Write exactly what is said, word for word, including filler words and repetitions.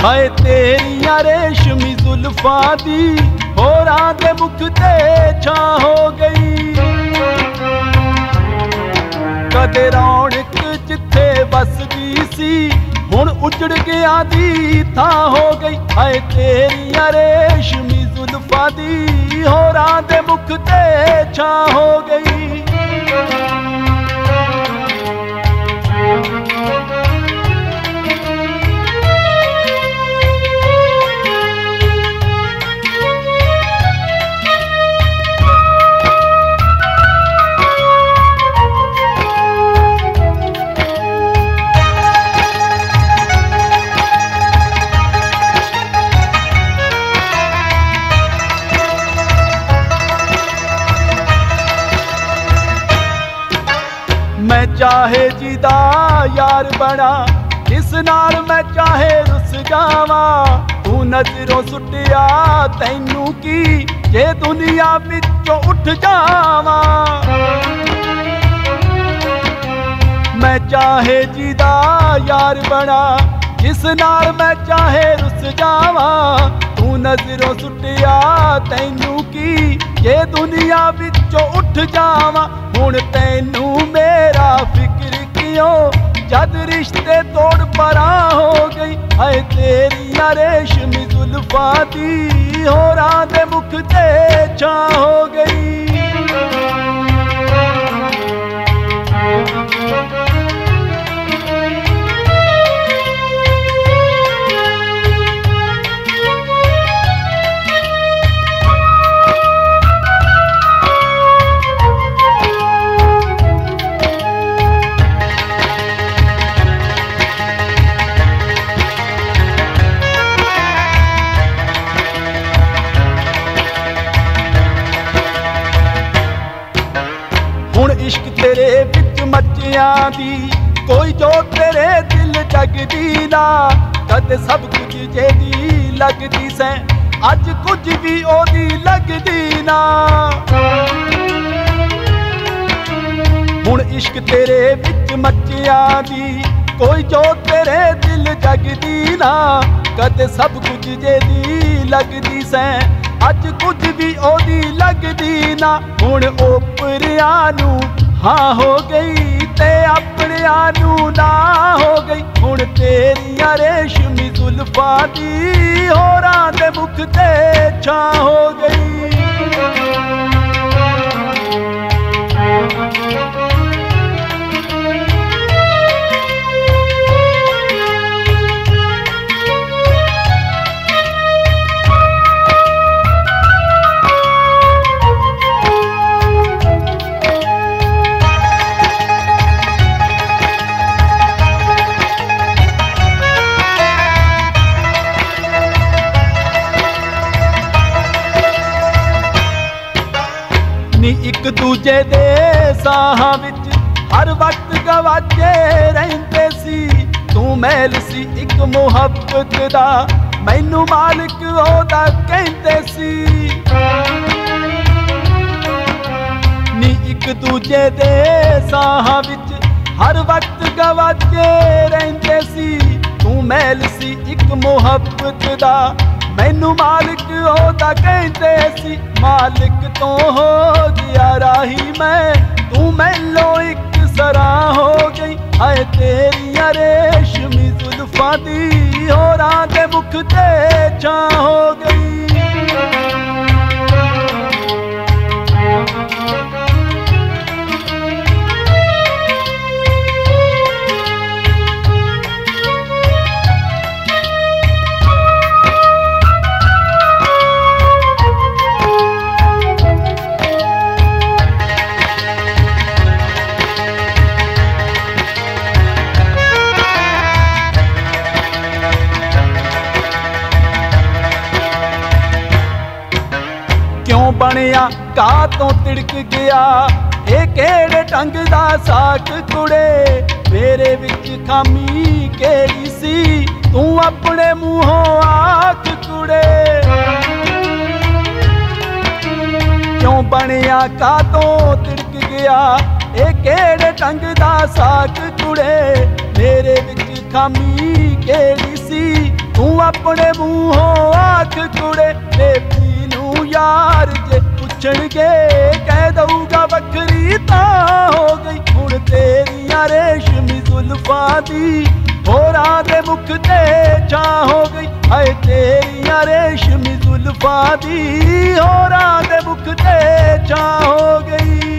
हाय तेरियां रेशमी जुल्फां दी होरां दे मुख ते छां हो गई। कदे रौनक जिथे बसदी सी हुण उजड़ गया दी थां हो गई। हाय तेरियां रेशमी जुल्फां दी होरां दे मुख ते छां हो गई। मैं चाहे जिदा यार बना जिस नाल मैं चाहे रुस जावा। तू नजरों सुटिया तैनू की जे दुनिया विचों उठ जावा। मैं चाहे जिदा यार बना जिस नाल मैं चाहे रुस जावा। तू नजरों सुटिया तैनू की जे दुनिया विचों उठ जावा। हुण तैनू मेरा फिक्र क्यों जद रिश्ते तोड़ परां हो गई। हाय तेरियां रेशमी जुल्फां दी होरां दे मुख ते छां हो गई। हुण इश्क तेरे विच मचिया दी कोई जो तेरे दिल जगदी ना। कद सब कुछ जेदी लगदी सै अज कुछ भी ओदी लगदी ना। हुण इश्क तेरे विच मचिया दी कोई जो तेरे दिल जगदी ना। कद सब कुछ जेदी लगदी सै अज कुछ भी ओदी लगदी ना। हुण ओपरियां नू हाँ हो गई ते अपनियां नू ना हो गई। हुण तेरियां रेशमी जुल्फां दी होरां दे मुख ते छां हो गई। नी एक दूजे दे साहां विच हर वक्त गवाचे रहिंदे सी। तू महल सी एक मुहब्बत दा मैनू मालिक ओदा कहंदे सी। नी एक दूजे दे साहां विच हर वक्त गवाचे रहिंदे सी। तू महल सी एक मुहब्बत दा मैनू मालिक ओदा कहंदे सी। मालिक तो हो गया राही मैं तू मैलो एक सरां हो गई। हाय तेरियां रेशमी जुल्फां दी होरां दे मुख ते छां हो गई। क्यों बनिया का तो तिड़क गया ये केड़े ढंग दा साक कुड़े। मेरे विच खामी केड़ी सी तू अपने मूहों आख कुड़े। क्यों बनिया का तो तिड़क गया ये केड़े ढंग दा साक कुड़े। मेरे विच खामी केड़ी सी तू अपने मूहों आख कुड़े बेबी नू यार जे पुछणगे कह दऊगा बकरी तां हो गई हुण तेरियां रेशमी जुल्फां दी होरां दे मुख ते छां हो गई हाय तेरियां रेशमी जुल्फां दी होरां दे मुख ते छां हो गई।